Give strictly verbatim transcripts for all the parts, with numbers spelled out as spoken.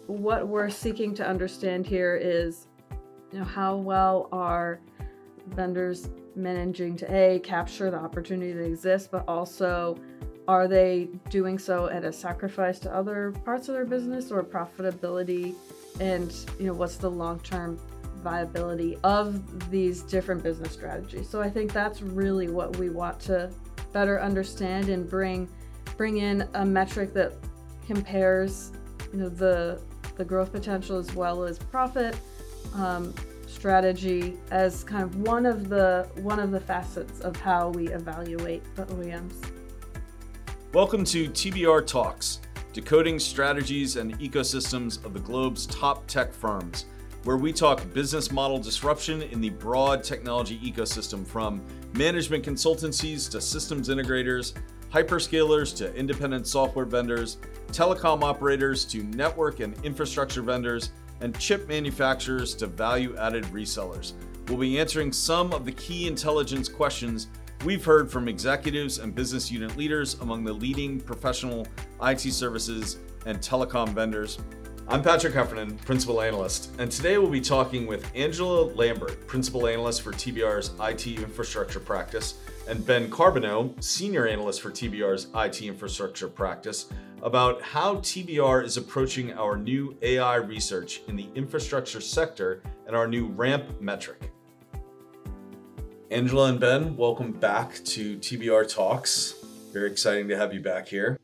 what we're seeking to understand here is, you know, how well are vendors managing to A, capture the opportunity that exists, but also are they doing so at a sacrifice to other parts of their business or profitability? And, you know, what's the long-term viability of these different business strategies? So I think that's really what we want to better understand and bring bring in a metric that compares, you know, the the growth potential as well as profit um, strategy as kind of one of the one of the facets of how we evaluate the O E Ms. Welcome to T B R Talks, decoding strategies and ecosystems of the globe's top tech firms, where we talk business model disruption in the broad technology ecosystem, from management consultancies to systems integrators, hyperscalers to independent software vendors, telecom operators to network and infrastructure vendors, and chip manufacturers to value-added resellers. We'll be answering some of the key intelligence questions we've heard from executives and business unit leaders among the leading professional I T services and telecom vendors. I'm Patrick Heffernan, Principal Analyst, and today we'll be talking with Angela Lambert, Principal Analyst for T B R's I T Infrastructure Practice, and Ben Carbonneau, Senior Analyst for T B R's I T Infrastructure Practice, about how T B R is approaching our new A I research in the infrastructure sector and our new RAMP metric. Angela and Ben, welcome back to T B R Talks. Very exciting to have you back here.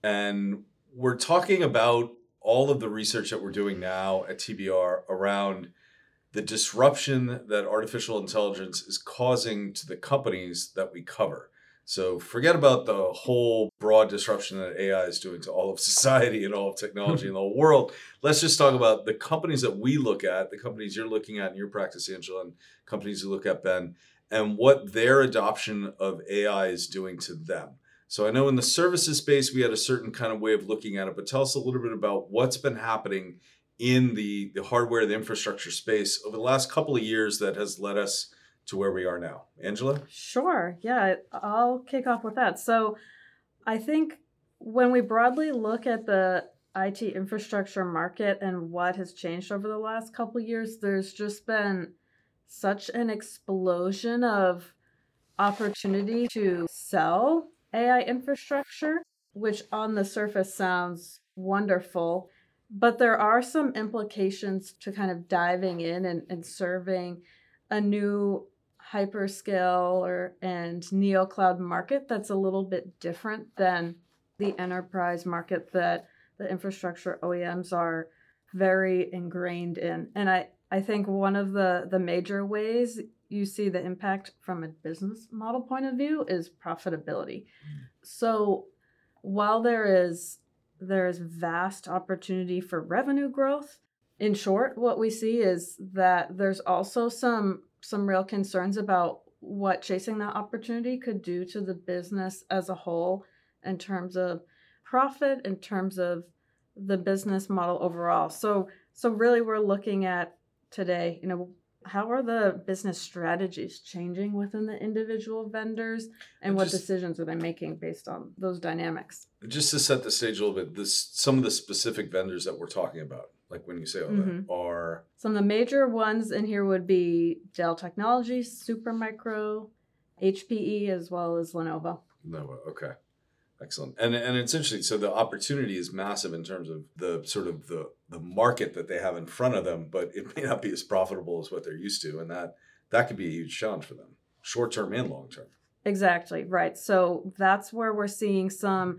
And we're talking about all of the research that we're doing now at T B R around the disruption that artificial intelligence is causing to the companies that we cover. So forget about the whole broad disruption that A I is doing to all of society and all of technology in the whole world. Let's just talk about the companies that we look at, the companies you're looking at in your practice, Angela, and companies you look at, Ben, and what their adoption of A I is doing to them. So I know in the services space, we had a certain kind of way of looking at it, but tell us a little bit about what's been happening in the, the hardware, the infrastructure space over the last couple of years that has led us to where we are now. Angela? Sure. Yeah, I'll kick off with that. So I think when we broadly look at the I T infrastructure market and what has changed over the last couple of years, there's just been such an explosion of opportunity to sell A I infrastructure, which on the surface sounds wonderful, but there are some implications to kind of diving in and, and serving a new hyperscale or and neocloud market that's a little bit different than the enterprise market that the infrastructure O E Ms are very ingrained in. And I, I think one of the, the major ways you see the impact from a business model point of view is profitability. Mm. So while there is there is vast opportunity for revenue growth, in short, what we see is that there's also some some real concerns about what chasing that opportunity could do to the business as a whole in terms of profit, in terms of the business model overall. So so really we're looking at today, you know, how are the business strategies changing within the individual vendors, and what just, decisions are they making based on those dynamics? Just to set the stage a little bit, this some of the specific vendors that we're talking about, like when you say all mm-hmm. that, are... Some of the major ones in here would be Dell Technologies, Supermicro, H P E, as well as Lenovo. Lenovo, okay. Excellent. And and it's interesting. So the opportunity is massive in terms of the sort of the, the market that they have in front of them, but it may not be as profitable as what they're used to. And that, that could be a huge challenge for them, short-term and long-term. Exactly, right. So that's where we're seeing some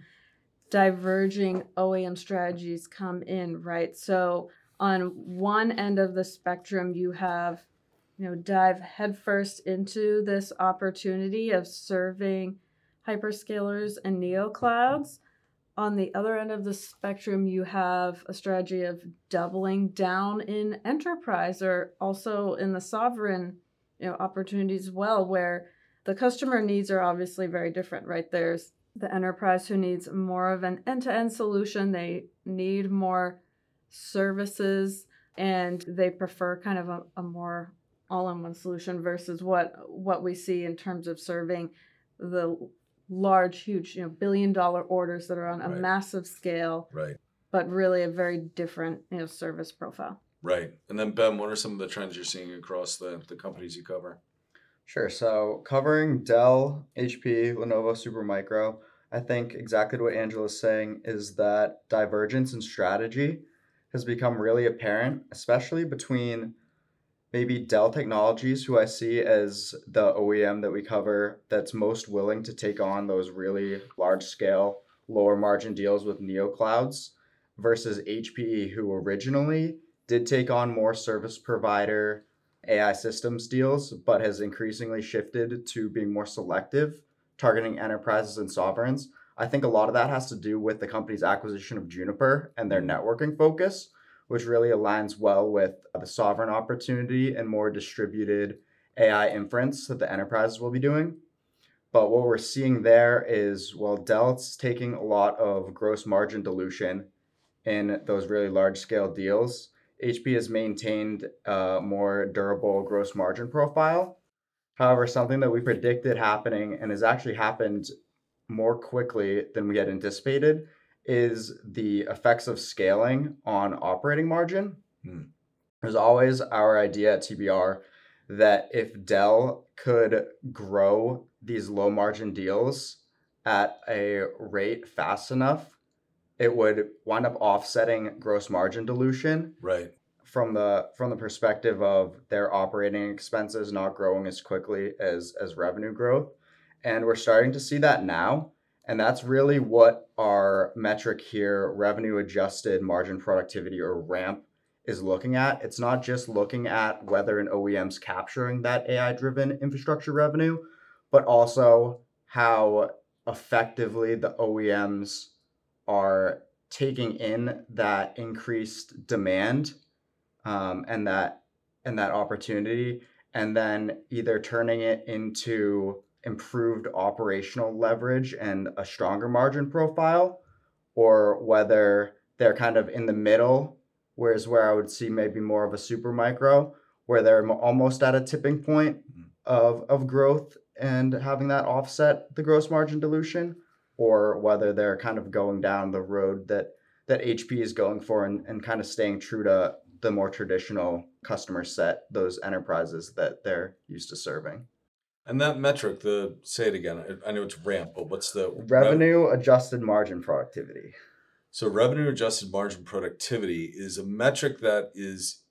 diverging O E M strategies come in, right? So on one end of the spectrum, you have, you know, dive headfirst into this opportunity of serving hyperscalers and neoclouds. On the other end of the spectrum, you have a strategy of doubling down in enterprise, or also in the sovereign, you know, opportunities as well, where the customer needs are obviously very different, right? There's the enterprise who needs more of an end-to-end solution. They need more services, and they prefer kind of a, a more all-in-one solution versus what what we see in terms of serving the large, huge, you know, billion dollar orders that are on a right. massive scale. Right. but really a very different, you know, service profile. Right. And then Ben, what are some of the trends you're seeing across the, the companies you cover? Sure. So covering Dell, H P, Lenovo, Supermicro, I think exactly what Angela's saying is that divergence in strategy has become really apparent, especially between maybe Dell Technologies, who I see as the O E M that we cover that's most willing to take on those really large scale, lower margin deals with neoclouds, versus H P E, who originally did take on more service provider A I systems deals, but has increasingly shifted to being more selective, targeting enterprises and sovereigns. I think a lot of that has to do with the company's acquisition of Juniper and their networking focus, which really aligns well with the sovereign opportunity and more distributed A I inference that the enterprises will be doing. But what we're seeing there is, well, Dell's taking a lot of gross margin dilution in those really large scale deals. H P has maintained a more durable gross margin profile. However, something that we predicted happening and has actually happened more quickly than we had anticipated is the effects of scaling on operating margin. Hmm. There's always our idea at T B R that if Dell could grow these low margin deals at a rate fast enough, it would wind up offsetting gross margin dilution Right. from the from the perspective of their operating expenses not growing as quickly as as revenue growth. And we're starting to see that now. And that's really what our metric here, revenue adjusted margin productivity or ramp, is looking at. It's not just looking at whether an O E M's capturing that A I driven infrastructure revenue, but also how effectively the O E Ms are taking in that increased demand um, and that and that opportunity, and then either turning it into improved operational leverage and a stronger margin profile, or whether they're kind of in the middle, whereas where I would see maybe more of a super micro, where they're almost at a tipping point of, of growth and having that offset the gross margin dilution, or whether they're kind of going down the road that that H P is going for and, and kind of staying true to the more traditional customer set, those enterprises that they're used to serving. And that metric, the say it again. I I know it's ramp, but what's the Revenue adjusted margin productivity. So revenue adjusted margin productivity is a metric that is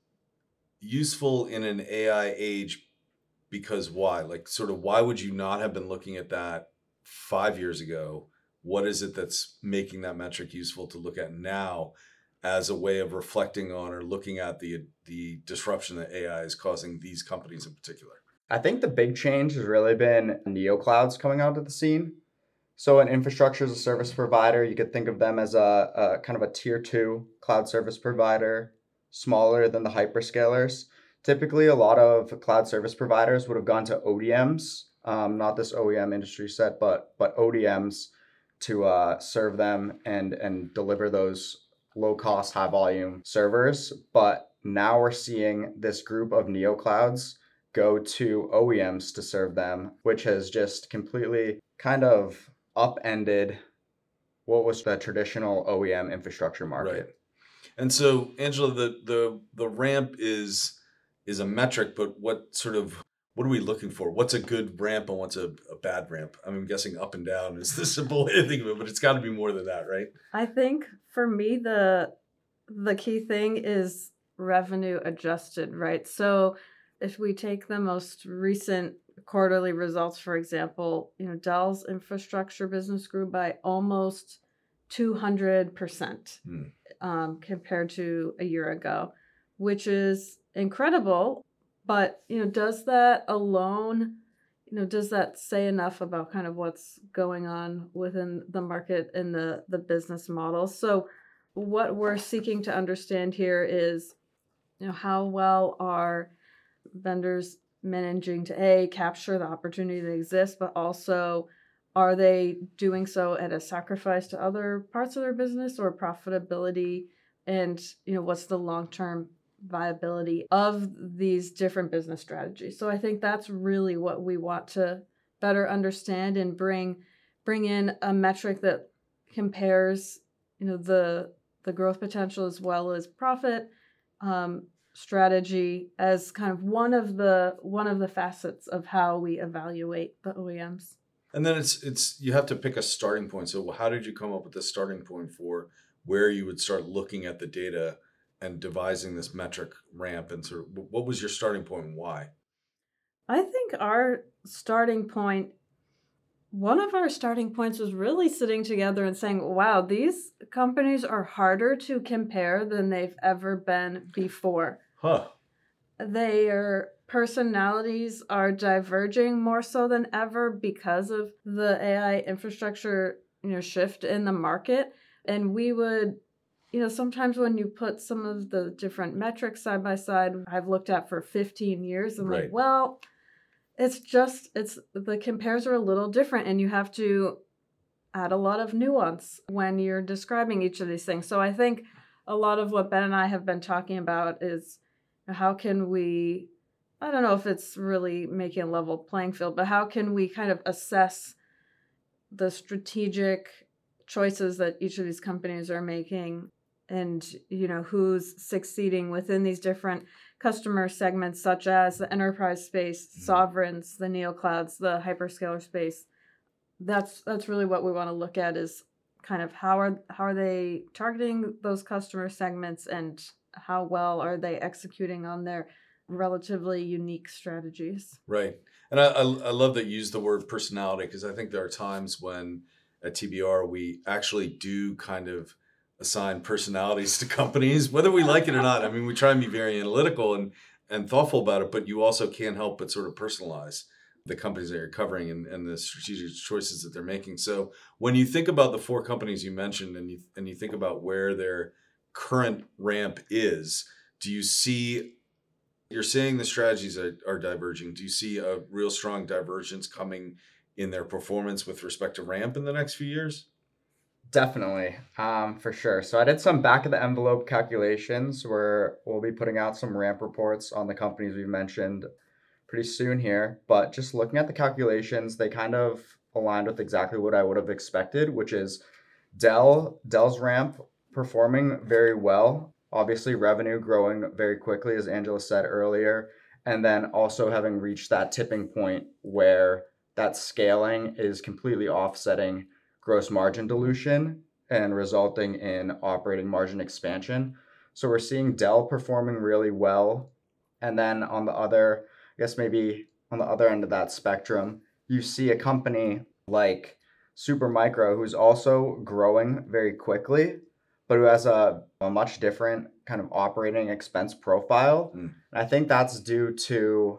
useful in an A I age because why? Like sort of why would you not have been looking at that five years ago? What is it that's making that metric useful to look at now as a way of reflecting on or looking at the the disruption that A I is causing these companies in particular? I think the big change has really been neoclouds coming out of the scene. So an infrastructure as a service provider, you could think of them as a, a kind of a tier two cloud service provider, smaller than the hyperscalers. Typically, a lot of cloud service providers would have gone to O D Ms, um, not this O E M industry set, but but O D Ms to uh, serve them and and deliver those low cost, high volume servers. But now we're seeing this group of neoclouds go to O E Ms to serve them, which has just completely kind of upended what was the traditional O E M infrastructure market. Right. And so, Angela, the the the ramp is is a metric, but what sort of what are we looking for? What's a good ramp and what's a, a bad ramp? I'm guessing up and down is the simple way to think of it, but it's got to be more than that, right? I think for me the the key thing is revenue adjusted, right? So if we take the most recent quarterly results, for example, you know, Dell's infrastructure business grew by almost two hundred percent Hmm. um, compared to a year ago, which is incredible. But, you know, does that alone, you know, does that say enough about kind of what's going on within the market and the, the business model? So what we're seeking to understand here is, you know, how well are vendors managing to A, capture the opportunity that exists, but also are they doing so at a sacrifice to other parts of their business or profitability? And, you know, what's the long-term viability of these different business strategies? So I think that's really what we want to better understand and bring bring in a metric that compares, you know, the the growth potential as well as profit um, strategy as kind of one of the one of the facets of how we evaluate the O E Ms. And then it's it's you have to pick a starting point. So how did you come up with the starting point for where you would start looking at the data and devising this metric ramp? And sort of what was your starting point and why? I think our starting point, one of our starting points was really sitting together and saying, wow, these companies are harder to compare than they've ever been before. Huh. Their personalities are diverging more so than ever because of the A I infrastructure, you know, shift in the market. And we would, you know, sometimes when you put some of the different metrics side by side, I've looked at for fifteen years, I'm Right. like, well, it's just, it's the compares are a little different and you have to add a lot of nuance when you're describing each of these things. So I think a lot of what Ben and I have been talking about is how can we, I don't know if it's really making a level playing field, but how can we kind of assess the strategic choices that each of these companies are making and, you know, who's succeeding within these different customer segments, such as the enterprise space, Mhm. sovereigns, the neoclouds, the hyperscaler space. That's that's really what we want to look at is kind of how are how are they targeting those customer segments and how well are they executing on their relatively unique strategies. Right. And I, I, I love that you use the word personality because I think there are times when at T B R we actually do kind of assign personalities to companies, whether we like it or not. I mean, we try and be very analytical and, and thoughtful about it, but you also can't help but sort of personalize the companies that you're covering and, and the strategic choices that they're making. So when you think about the four companies you mentioned and you and you think about where their current ramp is, do you see, you're saying the strategies are, are diverging. Do you see a real strong divergence coming in their performance with respect to ramp in the next few years? Definitely, um, for sure. So I did some back of the envelope calculations where we'll be putting out some ramp reports on the companies we mentioned pretty soon here. But just looking at the calculations, they kind of aligned with exactly what I would have expected, which is Dell, Dell's ramp performing very well. Obviously, revenue growing very quickly, as Angela said earlier, and then also having reached that tipping point where that scaling is completely offsetting gross margin dilution and resulting in operating margin expansion. So we're seeing Dell performing really well. And then on the other, I guess maybe on the other end of that spectrum, you see a company like Supermicro who's also growing very quickly, but who has a, a much different kind of operating expense profile. Mm. And I think that's due to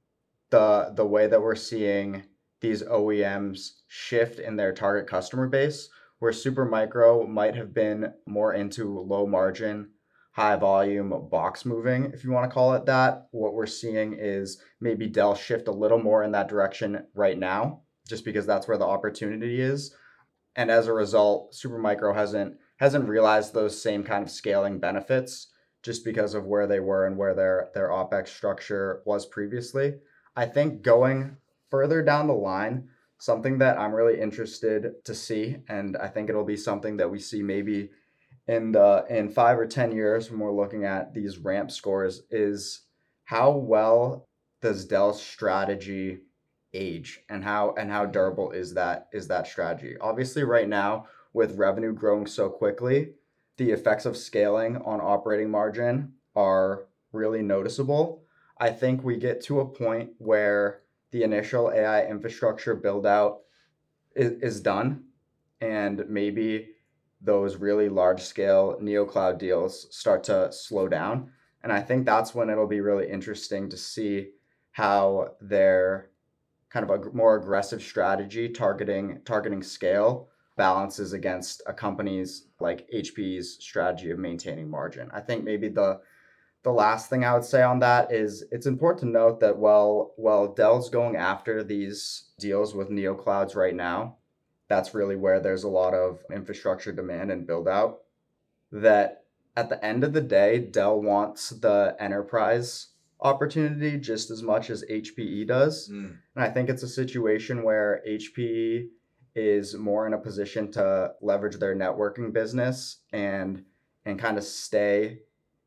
the the way that we're seeing these O E Ms shift in their target customer base, where Supermicro might have been more into low margin, high volume box moving, if you want to call it that. What we're seeing is maybe Dell shift a little more in that direction right now, just because that's where the opportunity is. And as a result, Supermicro hasn't hasn't realized those same kind of scaling benefits just because of where they were and where their their OpEx structure was previously. I think going further down the line, something that I'm really interested to see, and I think it'll be something that we see maybe in the in five or ten years when we're looking at these ramp scores, is how well does Dell's strategy age and how and how durable is that is that strategy. Obviously, right now, with revenue growing so quickly, the effects of scaling on operating margin are really noticeable. I think we get to a point where the initial A I infrastructure build out is, is done, and maybe those really large scale neocloud deals start to slow down. And I think that's when it'll be really interesting to see how their kind of a more aggressive strategy targeting targeting scale balances against a company's like H P's strategy of maintaining margin. I think maybe the the last thing I would say on that is it's important to note that while while Dell's going after these deals with neoclouds right now, that's really where there's a lot of infrastructure demand and build out, that at the end of the day, Dell wants the enterprise opportunity just as much as H P E does. Mm. And I think it's a situation where H P E is more in a position to leverage their networking business and and kind of stay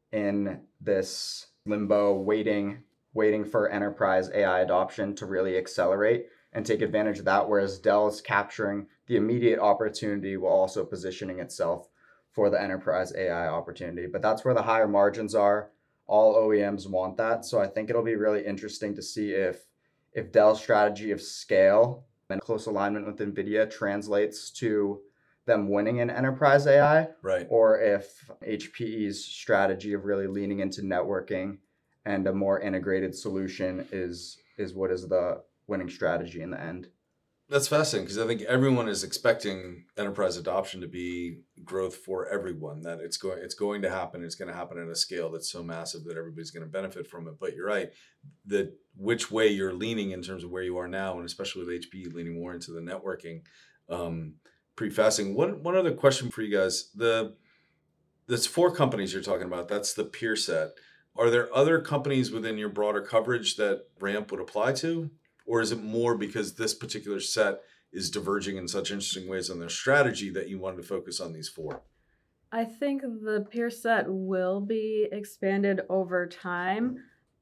in this limbo waiting waiting for enterprise A I adoption to really accelerate and take advantage of that, whereas Dell is capturing the immediate opportunity while also positioning itself for the enterprise A I opportunity. But that's where the higher margins are. All O E Ms want that. So I think it'll be really interesting to see if if Dell's strategy of scale and close alignment with NVIDIA translates to them winning in enterprise A I, Right. or if H P E's strategy of really leaning into networking and a more integrated solution is is what is the winning strategy in the end. That's fascinating because I think everyone is expecting enterprise adoption to be growth for everyone. That it's going it's going to happen. It's going to happen at a scale that's so massive that everybody's going to benefit from it. But you're right, that which way you're leaning in terms of where you are now, and especially with H P E leaning more into the networking, um, pretty fascinating. One one other question for you guys: the there's four companies you're talking about. That's the peer set. Are there other companies within your broader coverage that Ramp would apply to? Or is it more because this particular set is diverging in such interesting ways on their strategy that you wanted to focus on these four? I think the peer set will be expanded over time.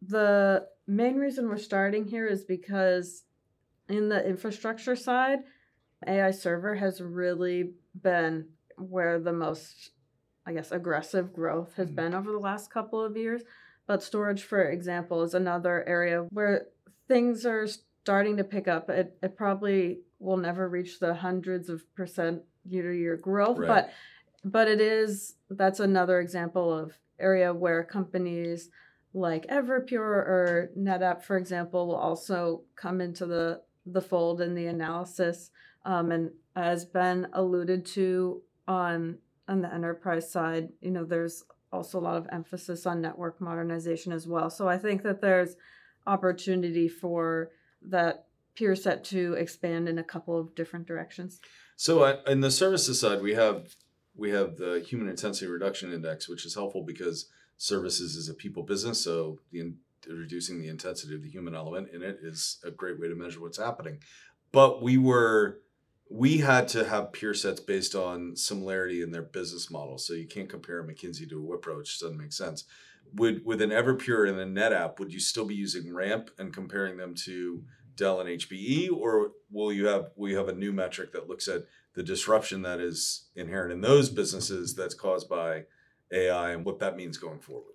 The main reason we're starting here is because in the infrastructure side, A I server has really been where the most, I guess, aggressive growth has been over the last couple of years. But storage, for example, is another area where things are starting to pick up. It, it probably will never reach the hundreds of percent year-to-year growth, Right. but but it is, that's another example of area where companies like Everpure or NetApp, for example, will also come into the, the fold in the analysis. Um, and as Ben alluded to on, on the enterprise side, you know, there's also a lot of emphasis on network modernization as well. So I think that there's opportunity for that peer set to expand in a couple of different directions. So uh, in the services side, we have we have the Human Intensity Reduction Index, which is helpful because services is a people business. So the in, reducing the intensity of the human element in it is a great way to measure what's happening. But we were we had to have peer sets based on similarity in their business model. So you can't compare a McKinsey to a Wipro, which doesn't make sense. Would with an Everpure and a NetApp, would you still be using Ramp and comparing them to Dell and H P E, or will you have will you have a new metric that looks at the disruption that is inherent in those businesses that's caused by A I and what that means going forward?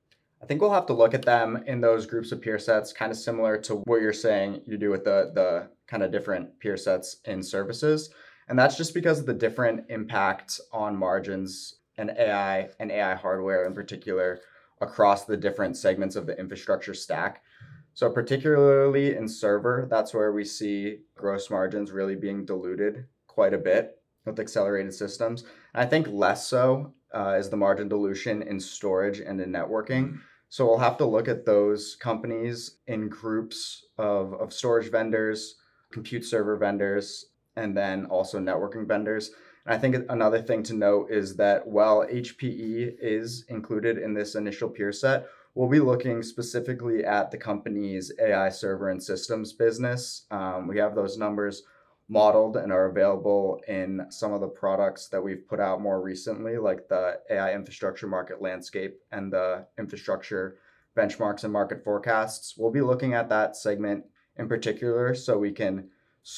I think we'll have to look at them in those groups of peer sets, kind of similar to what you're saying you do with the the kind of different peer sets in services. And that's just because of the different impact on margins and A I and A I hardware in particular across the different segments of the infrastructure stack. So particularly in server, that's where we see gross margins really being diluted quite a bit with accelerated systems. And I think less so uh, is the margin dilution in storage and in networking. Mm-hmm. So we'll have to look at those companies in groups of, of storage vendors, compute server vendors, and then also networking vendors. And I think another thing to note is that while H P E is included in this initial peer set, we'll be looking specifically at the company's A I server and systems business. Um, we have those numbers modeled and are available in some of the products that we've put out more recently, like the A I infrastructure market landscape and the infrastructure benchmarks and market forecasts. We'll be looking at that segment in particular so we can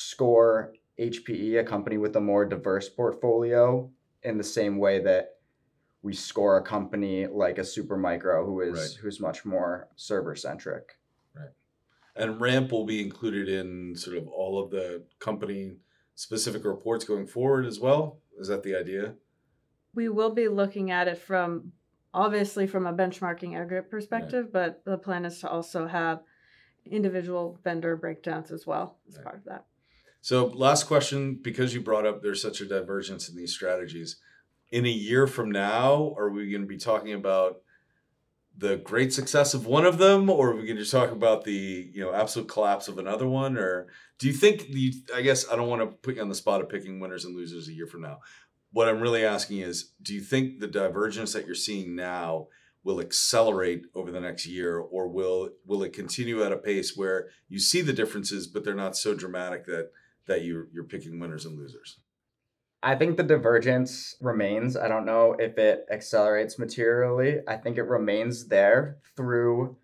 score H P E, a company with a more diverse portfolio, in the same way that we score a company like a Supermicro who is right. who's much more server centric. Right. And Ramp will be included in sort of all of the company specific reports going forward as well. Is that the idea? We will be looking at it from obviously from a benchmarking aggregate perspective, right. but the plan is to also have individual vendor breakdowns as well as right. part of that. So last question, because you brought up there's such a divergence in these strategies. In a year from now, are we going to be talking about the great success of one of them, or are we going to talk about the you know absolute collapse of another one? Or do you think the? I guess I don't want to put you on the spot of picking winners and losers a year from now. What I'm really asking is, do you think the divergence that you're seeing now will accelerate over the next year, or will will it continue at a pace where you see the differences, but they're not so dramatic that that you're you're picking winners and losers? I think the divergence remains. I don't know if it accelerates materially. I think it remains there through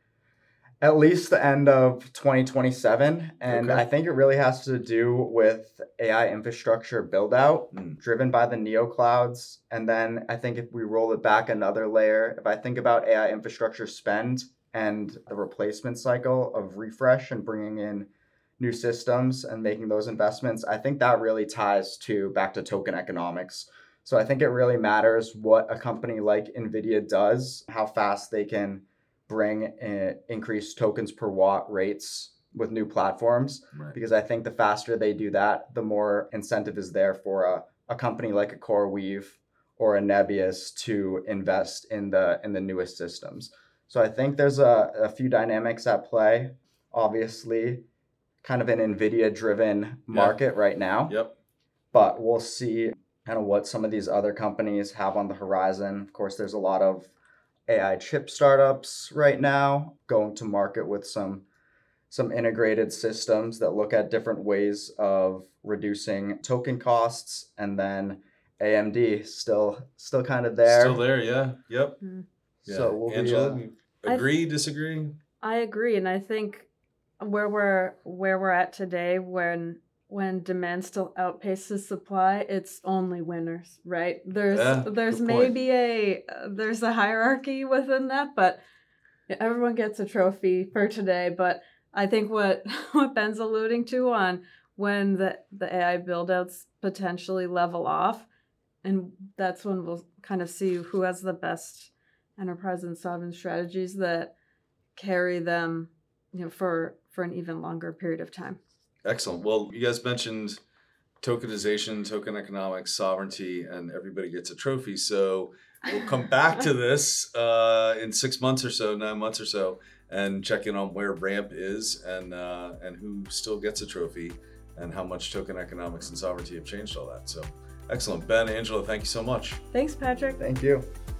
at least the end of twenty twenty-seven. And Okay. I think it really has to do with A I infrastructure build out Mm. driven by the neoclouds. And then I think if we roll it back another layer, if I think about A I infrastructure spend and the replacement cycle of refresh and bringing in new systems and making those investments, I think that really ties to back to token economics. So I think it really matters what a company like NVIDIA does, how fast they can bring in increased tokens per watt rates with new platforms. Right. Because I think the faster they do that, the more incentive is there for a, a company like a CoreWeave or a Nebius to invest in the in the newest systems. So I think there's a, a few dynamics at play. Obviously, kind of an NVIDIA driven market yeah. right now. Yep. But we'll see kind of what some of these other companies have on the horizon. Of course, there's a lot of A I chip startups right now going to market with some some integrated systems that look at different ways of reducing token costs. And then A M D still still kind of there. Still there, yeah. Yep. Mm. Yeah. So we'll Angela, be, uh, agree, th- disagree? I agree, and I think where we're where we're at today, when when demand still outpaces supply, it's only winners, right? There's Yeah, there's good point. maybe a uh, there's a hierarchy within that, but everyone gets a trophy for today. But I think what what Ben's alluding to on when the the A I build-outs potentially level off, and that's when we'll kind of see who has the best enterprise and sovereign strategies that carry them, you know, for for an even longer period of time. Excellent. Well, you guys mentioned tokenization, token economics, sovereignty, and everybody gets a trophy. So we'll come back to this uh, in six months or so, nine months or so, and check in on where Ramp is and uh, and who still gets a trophy and how much token economics and sovereignty have changed all that. So excellent. Ben, Angela, thank you so much. Thanks, Patrick. Thank you.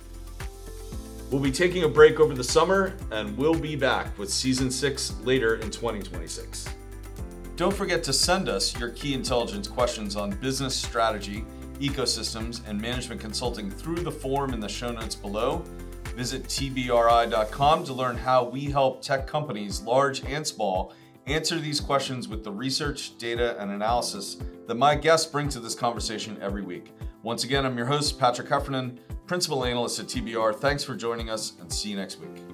We'll be taking a break over the summer, and we'll be back with season six later in twenty twenty-six. Don't forget to send us your key intelligence questions on business strategy, ecosystems, and management consulting through the form in the show notes below. Visit T B R I dot com to learn how we help tech companies, large and small, answer these questions with the research, data, and analysis that my guests bring to this conversation every week. Once again, I'm your host, Patrick Heffernan, Principal Analyst at T B R. Thanks for joining us, and see you next week.